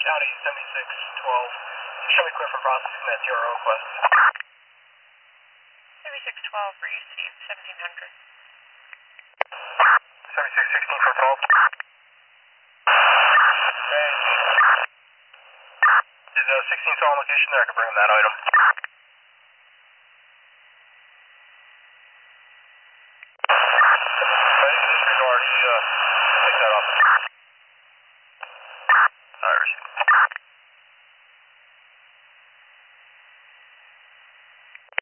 County 7612. Show me clear for processing that TRO request. 7612, receive 1700. 7616 for 12. Okay. Is 16 still on location there? I can bring him that item.